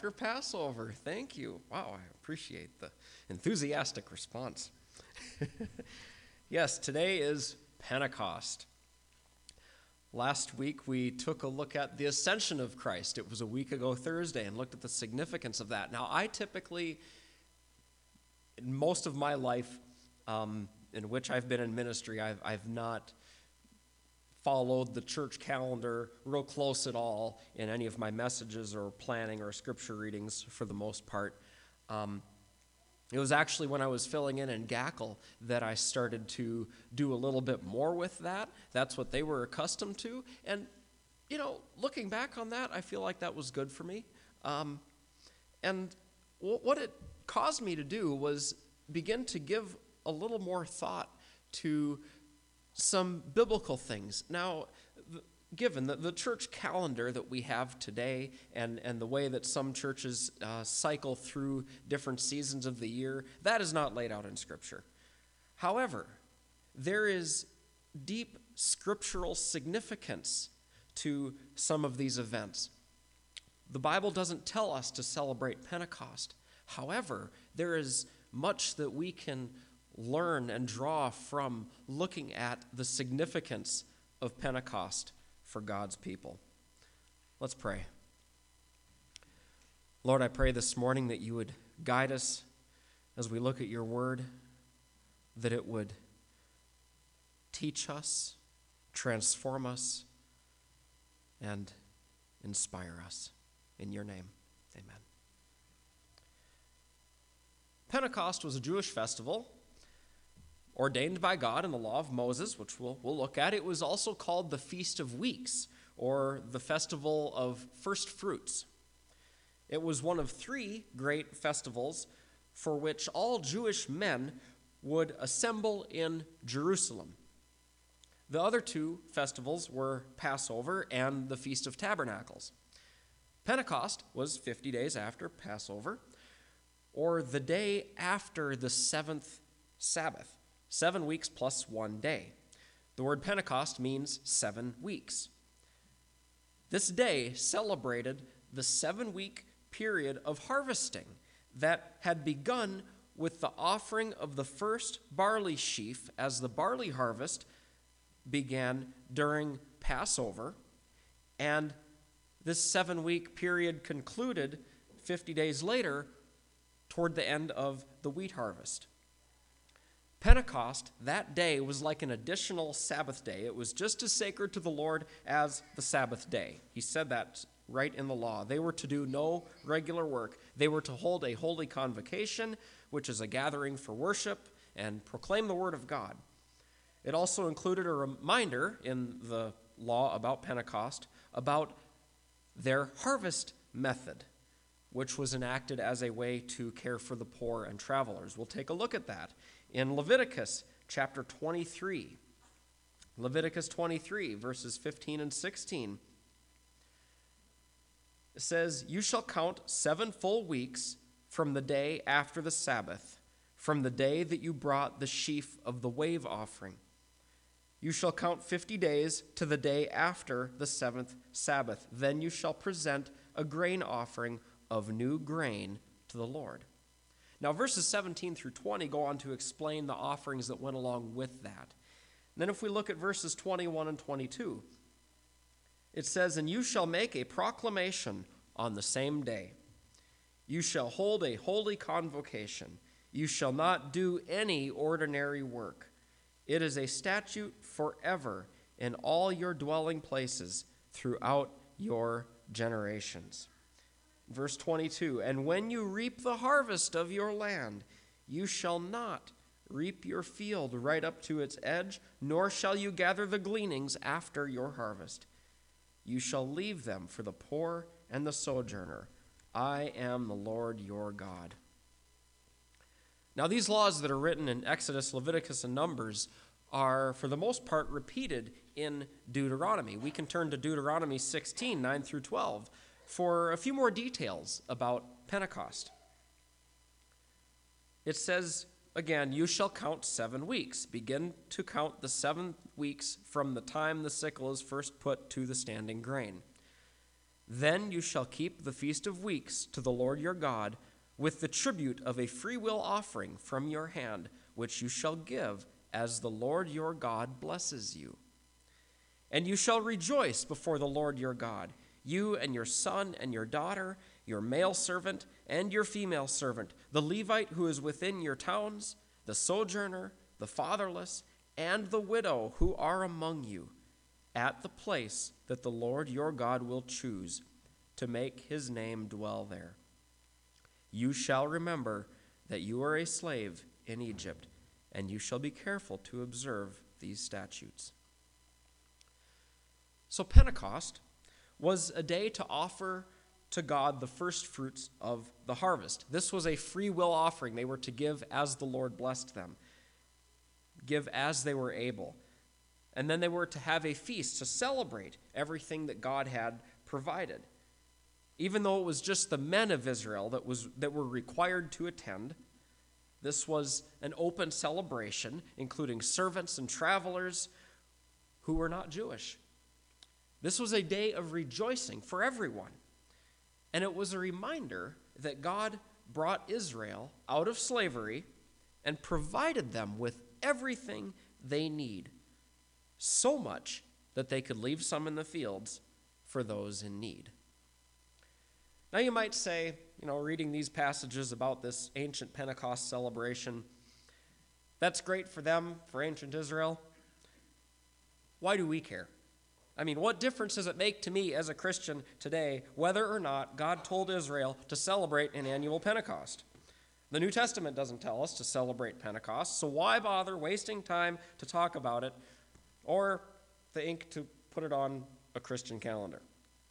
After Passover. Thank you. Wow, I appreciate the enthusiastic response. Yes, today is Pentecost. Last week we took a look at the ascension of Christ. It was a week ago Thursday and looked at the significance of that. Now, I typically, in most of my life in which I've been in ministry, I've not followed the church calendar real close at all in any of my messages or planning or scripture readings for the most part. It was actually when I was filling in Gackle that I started to do a little bit more with that. That's what they were accustomed to. And, looking back on that, I feel like that was good for me. And what it caused me to do was begin to give a little more thought to some biblical things. Now, given the church calendar that we have today and the way that some churches cycle through different seasons of the year, that is not laid out in Scripture. However, there is deep scriptural significance to some of these events. The Bible doesn't tell us to celebrate Pentecost. However, there is much that we can learn and draw from looking at the significance of Pentecost for God's people. Let's pray. Lord, I pray this morning that you would guide us as we look at your word, that it would teach us, transform us, and inspire us. In your name, amen. Pentecost was a Jewish festival ordained by God in the law of Moses, which we'll look at. It was also called the Feast of Weeks, or the Festival of First Fruits. It was one of three great festivals for which all Jewish men would assemble in Jerusalem. The other two festivals were Passover and the Feast of Tabernacles. Pentecost was 50 days after Passover, or the day after the seventh Sabbath. 7 weeks plus 1 day. The word Pentecost means 7 weeks. This day celebrated the 7-week period of harvesting that had begun with the offering of the first barley sheaf as the barley harvest began during Passover, and this 7-week period concluded 50 days later toward the end of the wheat harvest. Pentecost, that day, was like an additional Sabbath day. It was just as sacred to the Lord as the Sabbath day. He said that right in the law. They were to do no regular work. They were to hold a holy convocation, which is a gathering for worship, and proclaim the word of God. It also included a reminder in the law about Pentecost about their harvest method, which was enacted as a way to care for the poor and travelers. We'll take a look at that in Leviticus chapter 23. Leviticus 23, verses 15 and 16. It says, "You shall count 7 full weeks from the day after the Sabbath, from the day that you brought the sheaf of the wave offering. You shall count 50 days to the day after the 7th Sabbath. Then you shall present a grain offering of new grain to the Lord." Now, verses 17 through 20 go on to explain the offerings that went along with that. And then if we look at verses 21 and 22, it says, "And you shall make a proclamation on the same day. You shall hold a holy convocation. You shall not do any ordinary work. It is a statute forever in all your dwelling places throughout your generations." Verse 22, "And when you reap the harvest of your land, you shall not reap your field right up to its edge, nor shall you gather the gleanings after your harvest. You shall leave them for the poor and the sojourner. I am the Lord your God." Now, these laws that are written in Exodus, Leviticus, and Numbers are, for the most part, repeated in Deuteronomy. We can turn to Deuteronomy 16, 9 through 12, for a few more details about Pentecost. It says, again, "You shall count 7 weeks. Begin to count the 7 weeks from the time the sickle is first put to the standing grain. Then you shall keep the Feast of Weeks to the Lord your God, with the tribute of a freewill offering from your hand, which you shall give as the Lord your God blesses you. And you shall rejoice before the Lord your God, you and your son and your daughter, your male servant and your female servant, the Levite who is within your towns, the sojourner, the fatherless, and the widow who are among you, at the place that the Lord your God will choose to make his name dwell there. You shall remember that you are a slave in Egypt, and you shall be careful to observe these statutes. So Pentecost was a day to offer to God the first fruits of the harvest. This was a free will offering they were to give as the Lord blessed them, give as they were able. And then they were to have a feast to celebrate everything that God had provided. Even though it was just the men of Israel that were required to attend, this was an open celebration, including servants and travelers who were not Jewish. This was a day of rejoicing for everyone. And it was a reminder that God brought Israel out of slavery and provided them with everything they need, so much that they could leave some in the fields for those in need. Now you might say, reading these passages about this ancient Pentecost celebration, that's great for them, for ancient Israel. Why do we care? What difference does it make to me as a Christian today whether or not God told Israel to celebrate an annual Pentecost? The New Testament doesn't tell us to celebrate Pentecost, so why bother wasting time to talk about it or the ink to put it on a Christian calendar?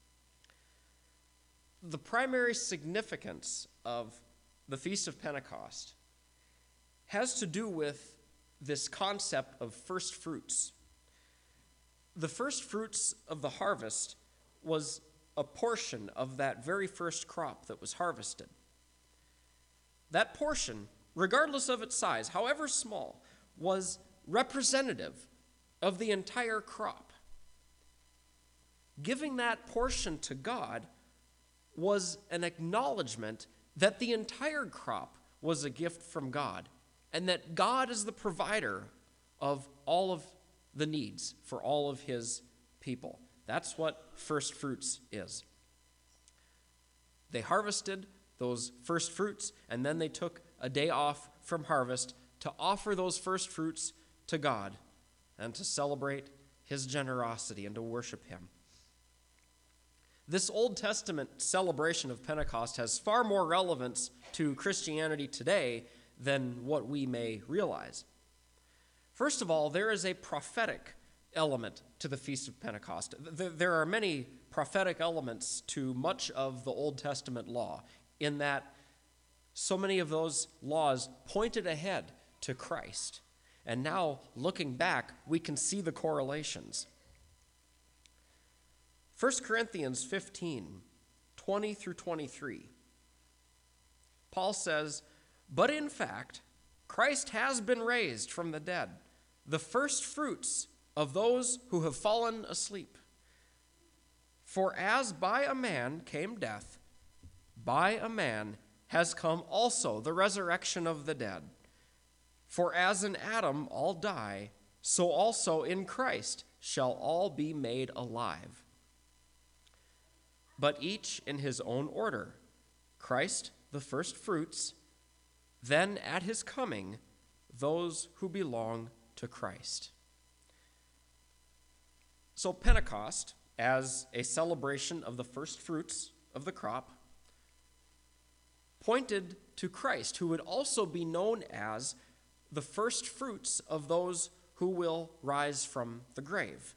The primary significance of the Feast of Pentecost has to do with this concept of first fruits. The first fruits of the harvest was a portion of that very first crop that was harvested. That portion, regardless of its size, however small, was representative of the entire crop. Giving that portion to God was an acknowledgement that the entire crop was a gift from God, and that God is the provider of all of the needs for all of his people. That's what first fruits is. They harvested those first fruits, and then they took a day off from harvest to offer those first fruits to God and to celebrate his generosity and to worship him. This Old Testament celebration of Pentecost has far more relevance to Christianity today than what we may realize. First of all, there is a prophetic element to the Feast of Pentecost. There are many prophetic elements to much of the Old Testament law, in that so many of those laws pointed ahead to Christ. And now, looking back, we can see the correlations. 1 Corinthians 15, 20 through 23. Paul says, "But in fact, Christ has been raised from the dead, the first fruits of those who have fallen asleep. For as by a man came death, by a man has come also the resurrection of the dead. For as in Adam all die, so also in Christ shall all be made alive. But each in his own order, Christ the first fruits, then at his coming, those who belong to Christ." So Pentecost, as a celebration of the first fruits of the crop, pointed to Christ, who would also be known as the first fruits of those who will rise from the grave.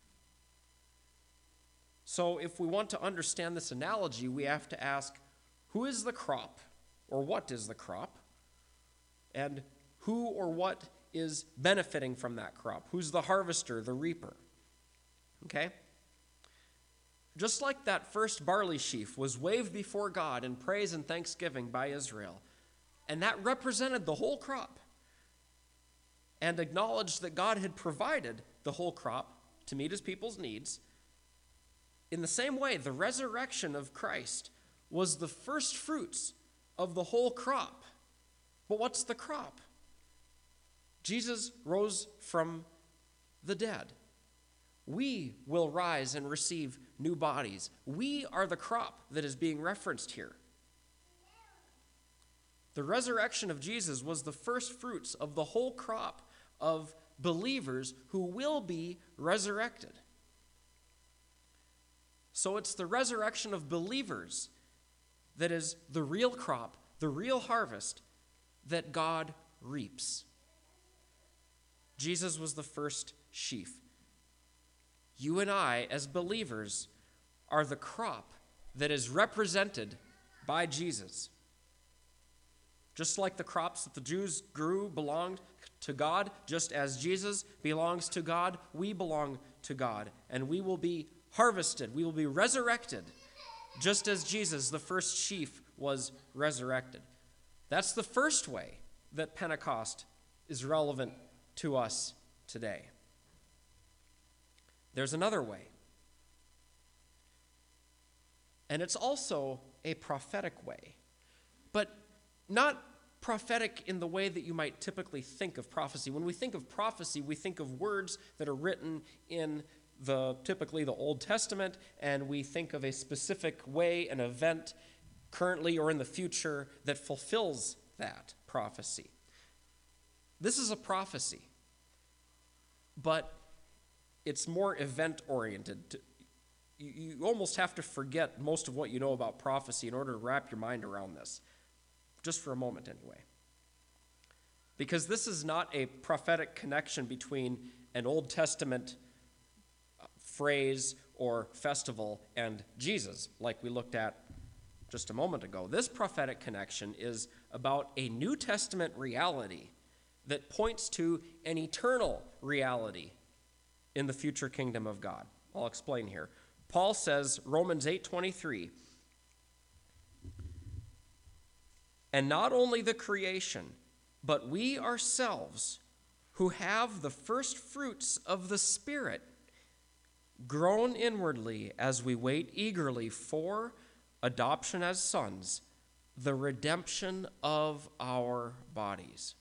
So if we want to understand this analogy, we have to ask, who is the crop, or what is the crop, and who or what is benefiting from that crop? Who's the harvester, the reaper? Okay? Just like that first barley sheaf was waved before God in praise and thanksgiving by Israel, and that represented the whole crop, and acknowledged that God had provided the whole crop to meet his people's needs, In the same way, the resurrection of Christ was the first fruits of the whole crop. But what's the crop? Jesus rose from the dead. We will rise and receive new bodies. We are the crop that is being referenced here. The resurrection of Jesus was the first fruits of the whole crop of believers who will be resurrected. So it's the resurrection of believers that is the real crop, the real harvest that God reaps. Jesus was the first sheaf. You and I, as believers, are the crop that is represented by Jesus. Just like the crops that the Jews grew belonged to God, just as Jesus belongs to God, we belong to God, and we will be harvested. We will be resurrected, just as Jesus, the first sheaf, was resurrected. That's the first way that Pentecost is relevant to us today. There's another way. And it's also a prophetic way, but not prophetic in the way that you might typically think of prophecy. When we think of prophecy, we think of words that are written in typically the Old Testament, and we think of a specific way, an event currently or in the future that fulfills that prophecy. This is a prophecy, but it's more event-oriented. You almost have to forget most of what you know about prophecy in order to wrap your mind around this, just for a moment anyway. Because this is not a prophetic connection between an Old Testament phrase or festival and Jesus, like we looked at just a moment ago. This prophetic connection is about a New Testament reality that points to an eternal reality in the future kingdom of God. I'll explain here. Paul says, Romans 8:23, and not only the creation, but we ourselves who have the first fruits of the Spirit groan inwardly as we wait eagerly for adoption as sons, the redemption of our bodies.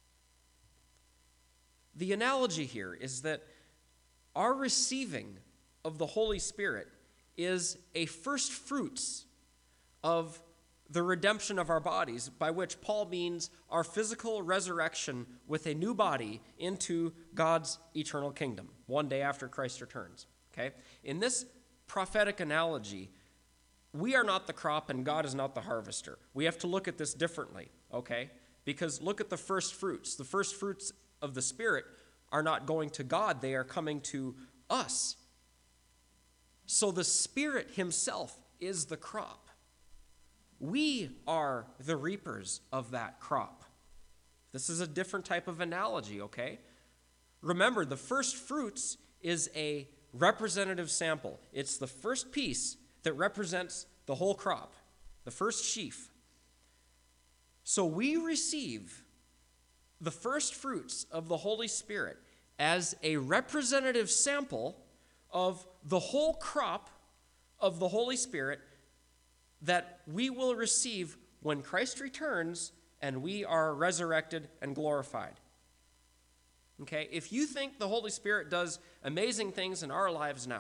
The analogy here is that our receiving of the Holy Spirit is a first fruits of the redemption of our bodies, by which Paul means our physical resurrection with a new body into God's eternal kingdom, one day after Christ returns. Okay? In this prophetic analogy, we are not the crop and God is not the harvester. We have to look at this differently, okay? Because look at the first fruits. The first fruits of the Spirit are not going to God, they are coming to us. So the Spirit himself is the crop. We are the reapers of that crop. This is a different type of analogy, okay? Remember, the first fruits is a representative sample. It's the first piece that represents the whole crop, the first sheaf. So we receive the first fruits of the Holy Spirit as a representative sample of the whole crop of the Holy Spirit that we will receive when Christ returns and we are resurrected and glorified. Okay, if you think the Holy Spirit does amazing things in our lives now,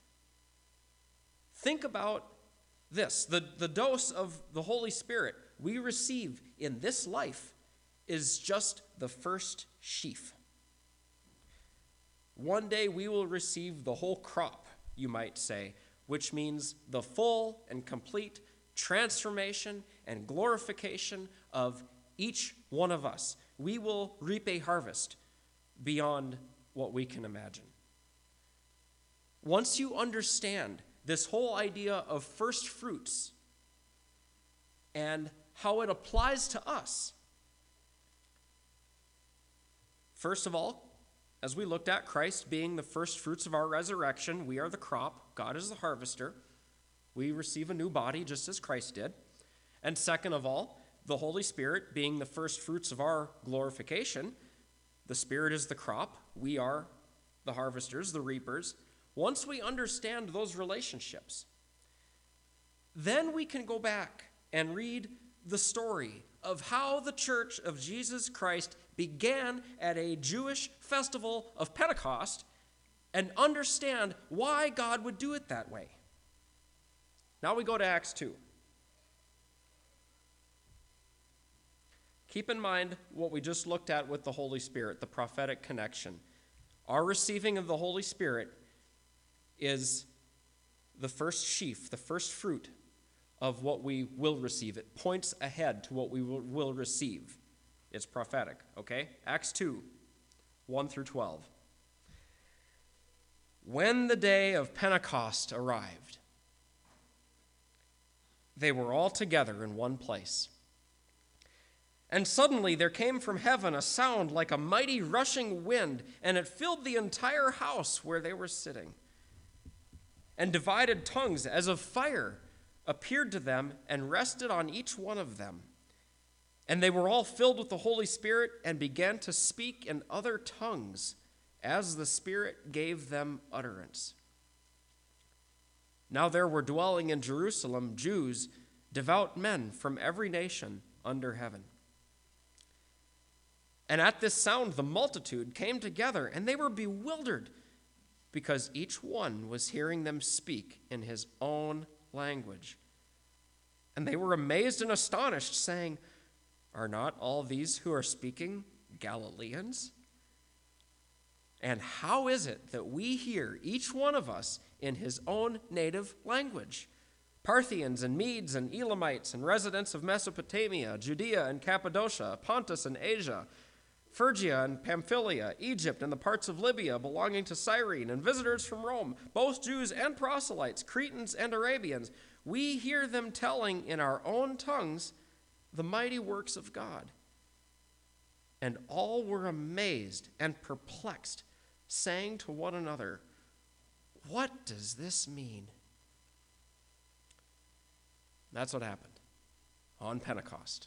think about this. The dose of the Holy Spirit we receive in this life is just the first sheaf. One day we will receive the whole crop, you might say, which means the full and complete transformation and glorification of each one of us. We will reap a harvest beyond what we can imagine. Once you understand this whole idea of first fruits and how it applies to us, first of all, as we looked at Christ being the first fruits of our resurrection, we are the crop, God is the harvester. We receive a new body just as Christ did. And second of all, the Holy Spirit being the first fruits of our glorification, the Spirit is the crop, we are the harvesters, the reapers. once we understand those relationships, then we can go back and read the story of how the church of Jesus Christ began at a Jewish festival of Pentecost and understand why God would do it that way. Now we go to Acts 2. Keep in mind what we just looked at with the Holy Spirit, the prophetic connection. Our receiving of the Holy Spirit is the first sheaf, the first fruit of what we will receive. It points ahead to what we will receive. It's prophetic, okay? Acts 2, 1 through 12. When the day of Pentecost arrived, they were all together in one place. And suddenly there came from heaven a sound like a mighty rushing wind, and it filled the entire house where they were sitting. And divided tongues as of fire appeared to them and rested on each one of them. And they were all filled with the Holy Spirit and began to speak in other tongues as the Spirit gave them utterance. Now there were dwelling in Jerusalem Jews, devout men from every nation under heaven. And at this sound the multitude came together, and they were bewildered, because each one was hearing them speak in his own language. And they were amazed and astonished, saying, "Are not all these who are speaking Galileans? And how is it that we hear, each one of us, in his own native language? Parthians and Medes and Elamites and residents of Mesopotamia, Judea and Cappadocia, Pontus and Asia, Phrygia and Pamphylia, Egypt and the parts of Libya belonging to Cyrene, and visitors from Rome, both Jews and proselytes, Cretans and Arabians, we hear them telling in our own tongues the mighty works of God." And all were amazed and perplexed, saying to one another, "What does this mean?" That's what happened on Pentecost.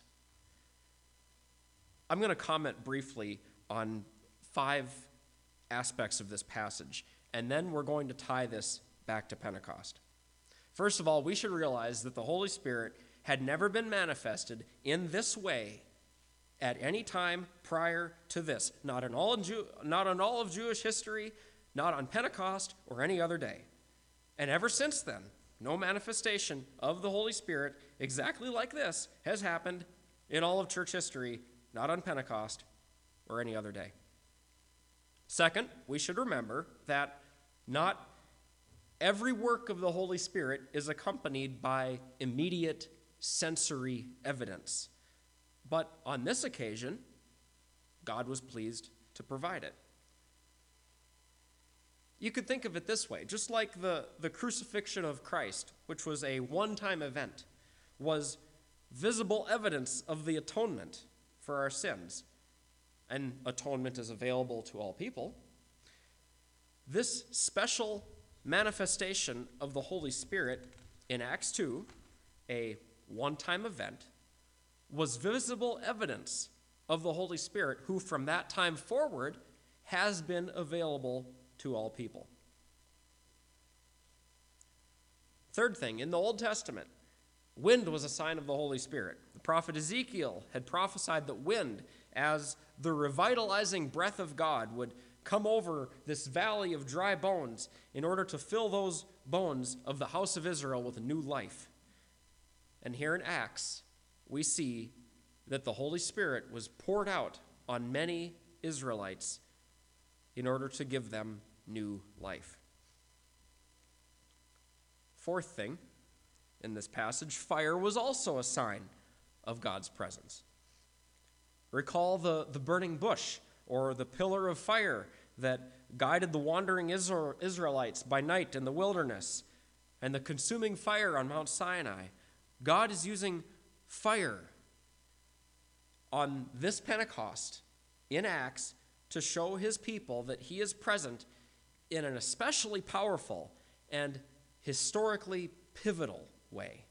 I'm going to comment briefly on 5 aspects of this passage, and then we're going to tie this back to Pentecost. First of all, we should realize that the Holy Spirit had never been manifested in this way at any time prior to this, not in all of Jewish history, not on Pentecost or any other day. And ever since then, no manifestation of the Holy Spirit exactly like this has happened in all of church history, not on Pentecost or any other day. Second, we should remember that not every work of the Holy Spirit is accompanied by immediate sensory evidence. But on this occasion, God was pleased to provide it. You could think of it this way, just like the crucifixion of Christ, which was a one-time event, was visible evidence of the atonement for our sins, and atonement is available to all people. This special manifestation of the Holy Spirit in Acts 2, a one-time event, was visible evidence of the Holy Spirit, who from that time forward has been available to all people. Third thing, in the Old Testament, wind was a sign of the Holy Spirit. The prophet Ezekiel had prophesied that wind, as the revitalizing breath of God, would come over this valley of dry bones in order to fill those bones of the house of Israel with new life. And here in Acts, we see that the Holy Spirit was poured out on many Israelites in order to give them new life. Fourth thing, in this passage, fire was also a sign of God's presence. Recall the burning bush or the pillar of fire that guided the wandering Israelites by night in the wilderness, and the consuming fire on Mount Sinai. God is using fire on this Pentecost in Acts to show his people that he is present in an especially powerful and historically pivotal way.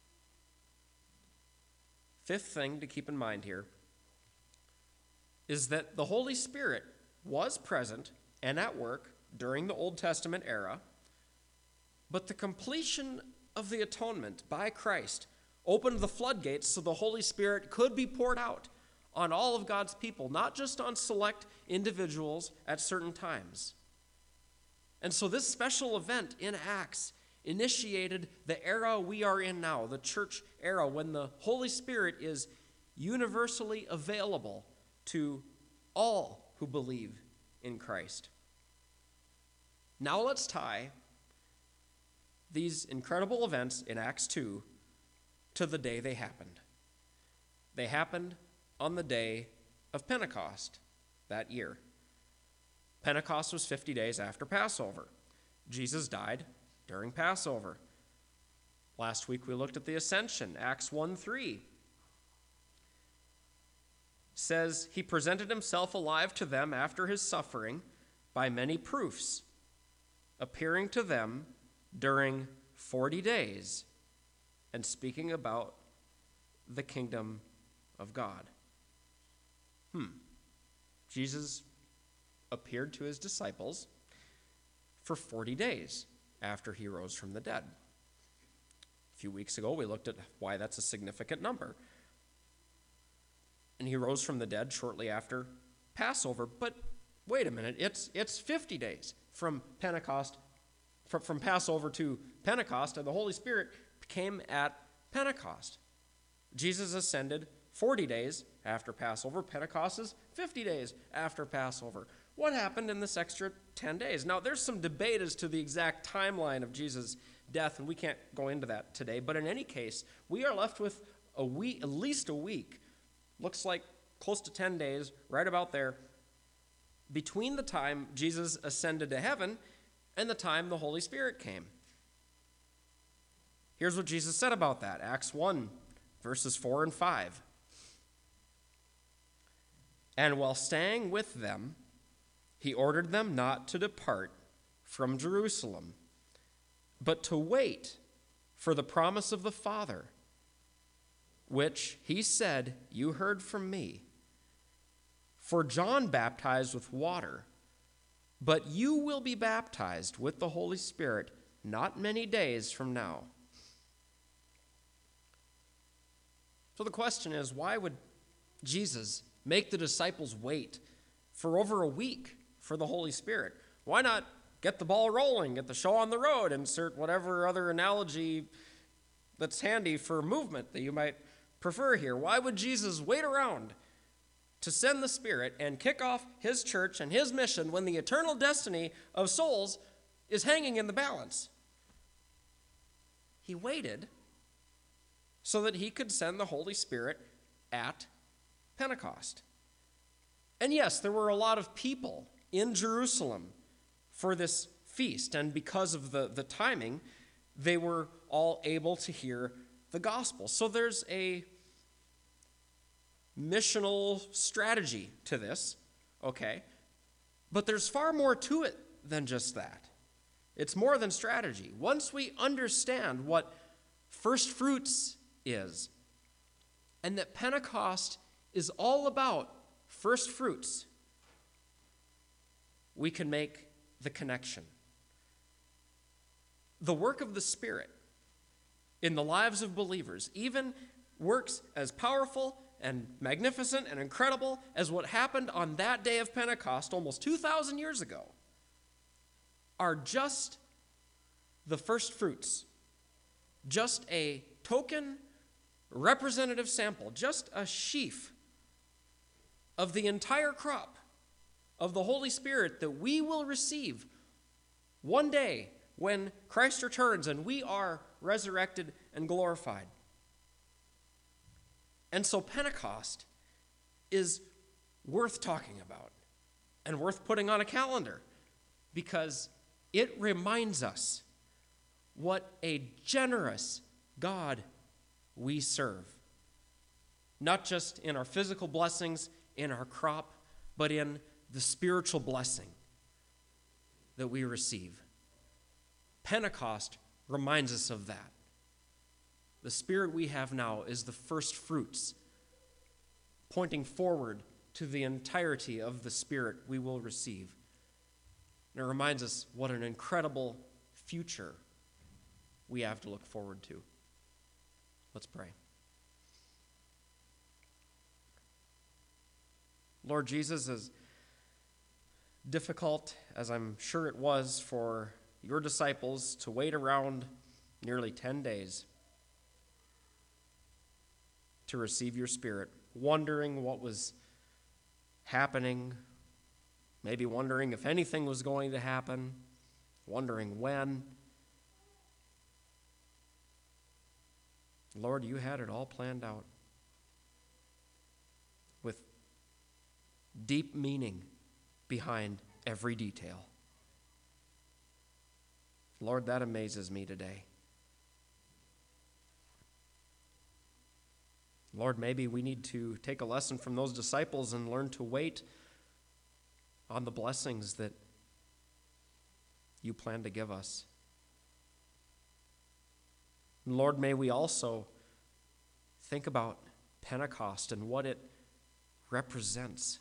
Fifth thing to keep in mind here is that the Holy Spirit was present and at work during the Old Testament era, but the completion of the atonement by Christ opened the floodgates so the Holy Spirit could be poured out on all of God's people, not just on select individuals at certain times. And so this special event in Acts initiated the era we are in now, the church era, when the Holy Spirit is universally available to all who believe in Christ. Now let's tie these incredible events in Acts 2 to the day they happened. They happened on the day of Pentecost that year. Pentecost was 50 days after Passover. Jesus died during Passover. Last week we looked at the ascension. Acts 1:3 says he presented himself alive to them after his suffering by many proofs, appearing to them during 40 days and speaking about the kingdom of God. Jesus appeared to his disciples for 40 days after he rose from the dead. A few weeks ago, we looked at why that's a significant number. And he rose from the dead shortly after Passover. But wait a minute, it's 50 days from Pentecost, from Passover to Pentecost, and the Holy Spirit came at Pentecost. Jesus ascended 40 days after Passover. Pentecost is 50 days after Passover. What happened in this extra 10 days? Now, there's some debate as to the exact timeline of Jesus' death, and we can't go into that today. But in any case, we are left with a week, at least a week, looks like close to 10 days, right about there, between the time Jesus ascended to heaven and the time the Holy Spirit came. Here's what Jesus said about that. Acts 1, verses 4 and 5. And while staying with them, he ordered them not to depart from Jerusalem, but to wait for the promise of the Father, which he said, you heard from me. For John baptized with water, but you will be baptized with the Holy Spirit not many days from now. So the question is, why would Jesus make the disciples wait for over a week for the Holy Spirit? Why not get the ball rolling, get the show on the road, insert whatever other analogy that's handy for movement that you might prefer here? Why would Jesus wait around to send the Spirit and kick off his church and his mission when the eternal destiny of souls is hanging in the balance? He waited so that he could send the Holy Spirit at Pentecost. And yes, there were a lot of people in Jerusalem for this feast, and because of the timing, they were all able to hear the gospel. So there's a missional strategy to this, okay? But there's far more to it than just that. It's more than strategy. Once we understand what first fruits is, and that Pentecost is all about first fruits, we can make the connection. The work of the Spirit in the lives of believers, even works as powerful and magnificent and incredible as what happened on that day of Pentecost almost 2,000 years ago, are just the first fruits, just a token representative sample, just a sheaf of the entire crop of the Holy Spirit that we will receive one day when Christ returns and we are resurrected and glorified. And so Pentecost is worth talking about and worth putting on a calendar because it reminds us what a generous God we serve. Not just in our physical blessings, in our crop, but in the spiritual blessing that we receive. Pentecost reminds us of that. The Spirit we have now is the first fruits, pointing forward to the entirety of the Spirit we will receive. And it reminds us what an incredible future we have to look forward to. Let's pray. Lord Jesus, as difficult as I'm sure it was for your disciples to wait around nearly 10 days to receive your Spirit, wondering what was happening, maybe wondering if anything was going to happen, wondering when. Lord, you had it all planned out with deep meaning behind every detail. Lord, that amazes me today. Lord, maybe we need to take a lesson from those disciples and learn to wait on the blessings that you plan to give us. And Lord, may we also think about Pentecost and what it represents.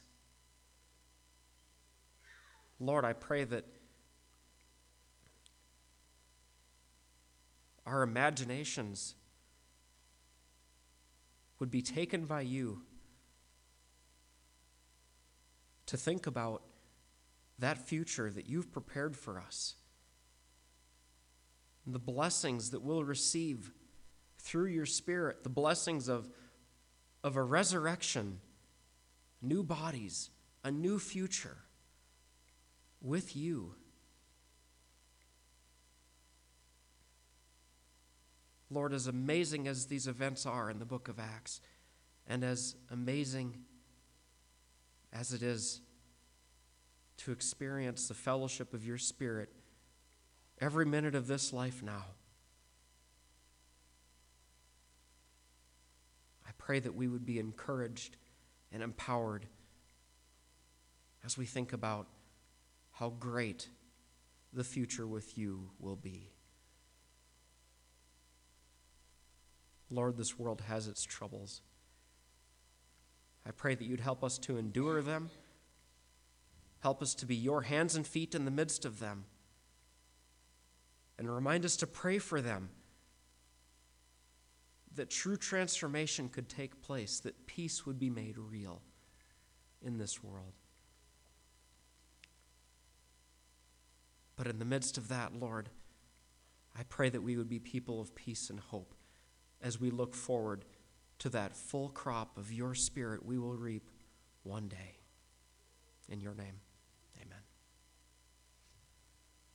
Lord, I pray that our imaginations would be taken by you to think about that future that you've prepared for us, and the blessings that we'll receive through your Spirit, the blessings of a resurrection, new bodies, a new future with you. Lord, as amazing as these events are in the book of Acts, and as amazing as it is to experience the fellowship of your Spirit every minute of this life now, I pray that we would be encouraged and empowered as we think about how great the future with you will be. Lord, this world has its troubles. I pray that you'd help us to endure them. Help us to be your hands and feet in the midst of them. And remind us to pray for them, that true transformation could take place, that peace would be made real in this world. But in the midst of that, Lord, I pray that we would be people of peace and hope as we look forward to that full crop of your Spirit we will reap one day. In your name.